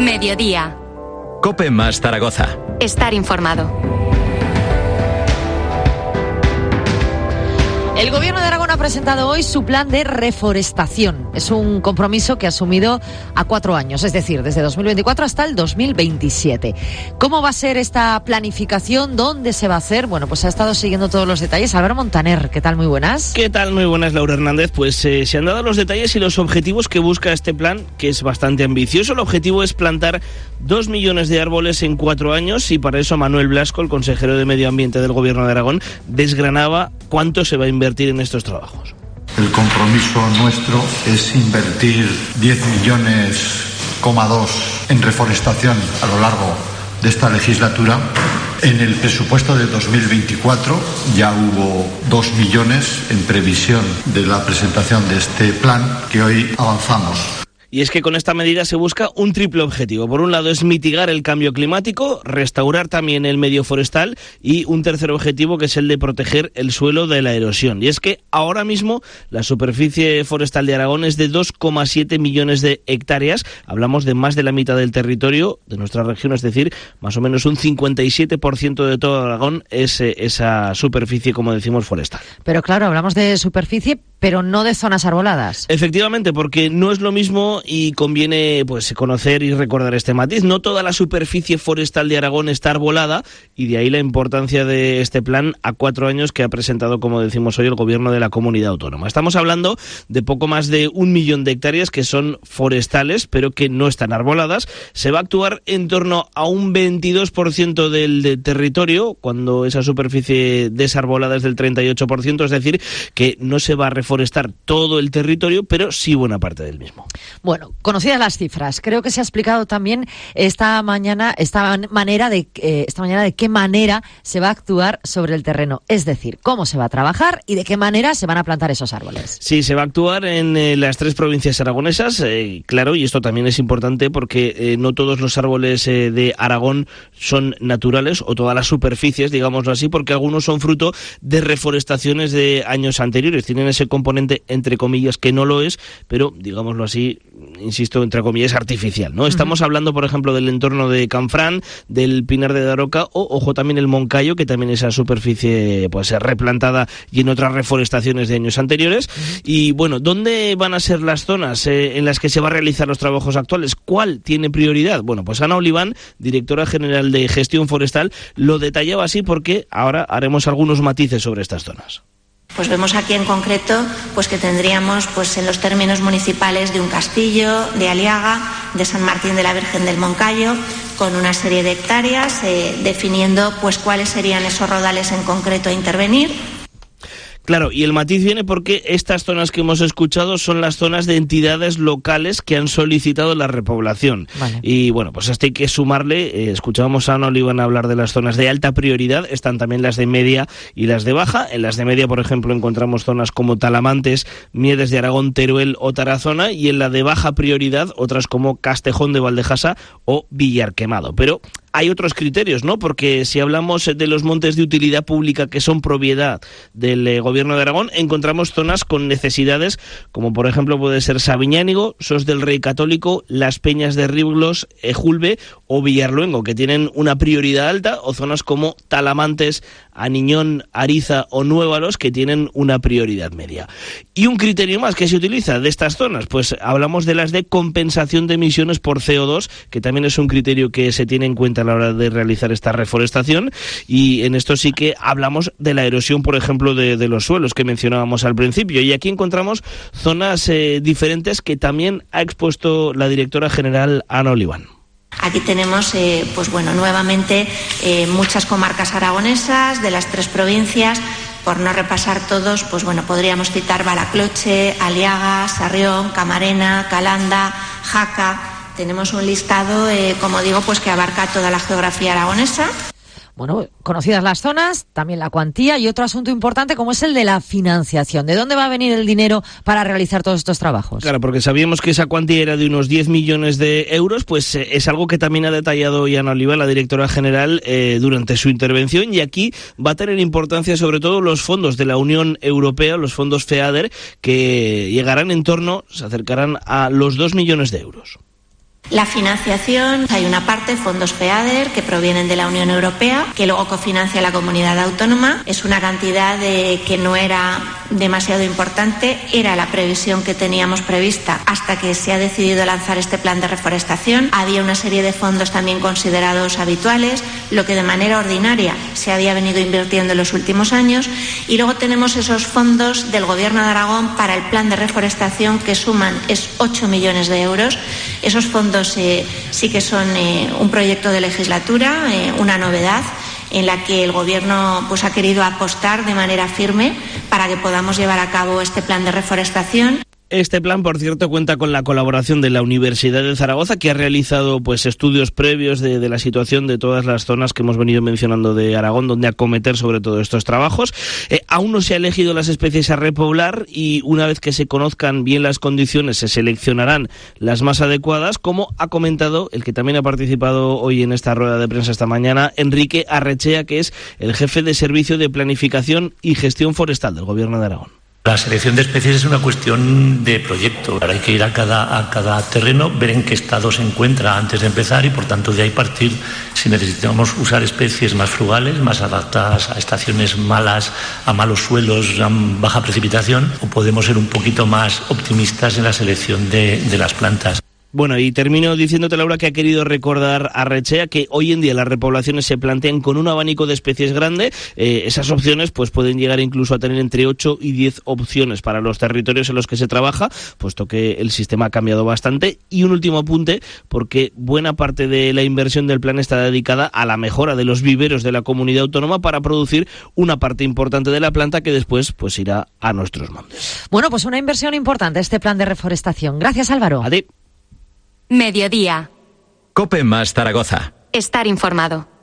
Mediodía. COPE más Zaragoza. Estar informado. El Gobierno de Aragón ha presentado hoy su plan de reforestación. Es un compromiso que ha asumido a 4 años, es decir, desde 2024 hasta el 2027. ¿Cómo va a ser esta planificación? ¿Dónde se va a hacer? Bueno, pues ha estado siguiendo todos los detalles. Álvaro Montaner, ¿qué tal? Muy buenas. ¿Qué tal? Muy buenas, Laura Hernández. Pues se han dado los detalles y los objetivos que busca este plan, que es bastante ambicioso. El objetivo es plantar 2 millones de árboles en 4 años y para eso Manuel Blasco, el consejero de Medio Ambiente del Gobierno de Aragón, desgranaba cuánto se va a invertir en estos trabajos. El compromiso nuestro es invertir 10,2 millones en reforestación a lo largo de esta legislatura. En el presupuesto de 2024 ya hubo 2 millones en previsión de la presentación de este plan que hoy avanzamos. Y es que con esta medida se busca un triple objetivo. Por un lado es mitigar el cambio climático, restaurar también el medio forestal y un tercer objetivo que es el de proteger el suelo de la erosión. Y es que ahora mismo la superficie forestal de Aragón es de 2,7 millones de hectáreas. Hablamos de más de la mitad del territorio de nuestra región, es decir, más o menos un 57% de todo Aragón es esa superficie, como decimos, forestal. Pero claro, hablamos de superficie, pero no de zonas arboladas. Efectivamente, porque no es lo mismo y conviene pues conocer y recordar este matiz. No toda la superficie forestal de Aragón está arbolada y de ahí la importancia de este plan a 4 años que ha presentado, como decimos hoy, el Gobierno de la Comunidad Autónoma. Estamos hablando de poco más de 1 millón de hectáreas que son forestales, pero que no están arboladas. Se va a actuar en torno a un 22% del territorio, cuando esa superficie desarbolada es del 38%, es decir, que no se va a reforestar todo el territorio, pero sí buena parte del mismo. Bueno, conocidas las cifras, creo que se ha explicado también esta mañana de qué manera se va a actuar sobre el terreno, es decir, cómo se va a trabajar y de qué manera se van a plantar esos árboles. Sí, se va a actuar en las 3 provincias aragonesas, claro, y esto también es importante porque no todos los árboles de Aragón son naturales, o todas las superficies, digámoslo así, porque algunos son fruto de reforestaciones de años anteriores, tienen ese componente, entre comillas, que no lo es, pero, digámoslo así, insisto, entre comillas, artificial, ¿no? Estamos hablando, por ejemplo, del entorno de Canfrán, del Pinar de Daroca o, ojo, también el Moncayo, que también es esa superficie pues replantada y en otras reforestaciones de años anteriores. Y bueno, ¿dónde van a ser las zonas en las que se va a realizar los trabajos actuales? ¿Cuál tiene prioridad? Bueno, pues Ana Oliván, directora general de Gestión Forestal, lo detallaba así porque ahora haremos algunos matices sobre estas zonas. Pues vemos aquí en concreto pues que tendríamos pues en los términos municipales de Un Castillo, de Aliaga, de San Martín de la Virgen del Moncayo, con una serie de hectáreas, definiendo pues cuáles serían esos rodales en concreto a intervenir. Claro, y el matiz viene porque estas zonas que hemos escuchado son las zonas de entidades locales que han solicitado la repoblación. Vale. Y bueno, pues esto hay que sumarle, escuchábamos a Ana Oliván hablar de las zonas de alta prioridad, están también las de media y las de baja. En las de media, por ejemplo, encontramos zonas como Talamantes, Miedes de Aragón, Teruel o Tarazona, y en la de baja prioridad otras como Castejón de Valdejasa o Villarquemado. Pero hay otros criterios, ¿no? Porque si hablamos de los montes de utilidad pública que son propiedad del Gobierno de Aragón, encontramos zonas con necesidades, como por ejemplo puede ser Sabiñánigo, Sos del Rey Católico, Las Peñas de Riblos, Ejulbe o Villarluengo, que tienen una prioridad alta, o zonas como Talamantes, Aniñón, Ariza o Nuévalos, que tienen una prioridad media. Y un criterio más que se utiliza de estas zonas, pues hablamos de las de compensación de emisiones por CO2, que también es un criterio que se tiene en cuenta a la hora de realizar esta reforestación, y en esto sí que hablamos de la erosión, por ejemplo, de los suelos que mencionábamos al principio, y aquí encontramos zonas diferentes que también ha expuesto la directora general Ana Oliván. Aquí tenemos, nuevamente muchas comarcas aragonesas de las 3 provincias. Por no repasar todos, podríamos citar Baracloche, Aliaga, Sarrión, Camarena, Calanda, Jaca. Tenemos un listado, que abarca toda la geografía aragonesa. Bueno, conocidas las zonas, también la cuantía y otro asunto importante como es el de la financiación. ¿De dónde va a venir el dinero para realizar todos estos trabajos? Claro, porque sabíamos que esa cuantía era de unos 10 millones de euros, pues es algo que también ha detallado Ana Oliván, la directora general, durante su intervención, y aquí va a tener importancia sobre todo los fondos de la Unión Europea, los fondos FEADER, que llegarán se acercarán a los 2 millones de euros. La financiación, hay una parte, fondos FEADER, que provienen de la Unión Europea, que luego cofinancia la comunidad autónoma. Es una cantidad que no era demasiado importante, era la previsión que teníamos prevista hasta que se ha decidido lanzar este plan de reforestación. Había una serie de fondos también considerados habituales, lo que de manera ordinaria se había venido invirtiendo en los últimos años, y luego tenemos esos fondos del Gobierno de Aragón para el plan de reforestación que suman 8 millones de euros. Esos fondos sí que son un proyecto de legislatura, una novedad en la que el Gobierno pues ha querido apostar de manera firme para que podamos llevar a cabo este plan de reforestación. Este plan, por cierto, cuenta con la colaboración de la Universidad de Zaragoza, que ha realizado pues estudios previos de la situación de todas las zonas que hemos venido mencionando de Aragón, donde acometer sobre todo estos trabajos. Aún no se ha elegido las especies a repoblar y una vez que se conozcan bien las condiciones se seleccionarán las más adecuadas, como ha comentado el que también ha participado hoy en esta rueda de prensa esta mañana, Enrique Arrechea, que es el jefe de Servicio de Planificación y Gestión Forestal del Gobierno de Aragón. La selección de especies es una cuestión de proyecto. Ahora hay que ir a cada terreno, ver en qué estado se encuentra antes de empezar y por tanto de ahí partir si necesitamos usar especies más frugales, más adaptadas a estaciones malas, a malos suelos, a baja precipitación, o podemos ser un poquito más optimistas en la selección de las plantas. Bueno, y termino diciéndote, Laura, que ha querido recordar a Arrechea que hoy en día las repoblaciones se plantean con un abanico de especies grande. Esas opciones pues pueden llegar incluso a tener entre 8 y 10 opciones para los territorios en los que se trabaja, puesto que el sistema ha cambiado bastante. Y un último apunte, porque buena parte de la inversión del plan está dedicada a la mejora de los viveros de la comunidad autónoma para producir una parte importante de la planta que después pues irá a nuestros montes. Bueno, pues una inversión importante este plan de reforestación. Gracias, Álvaro. A ti. Mediodía. COPE más Zaragoza. Estar informado.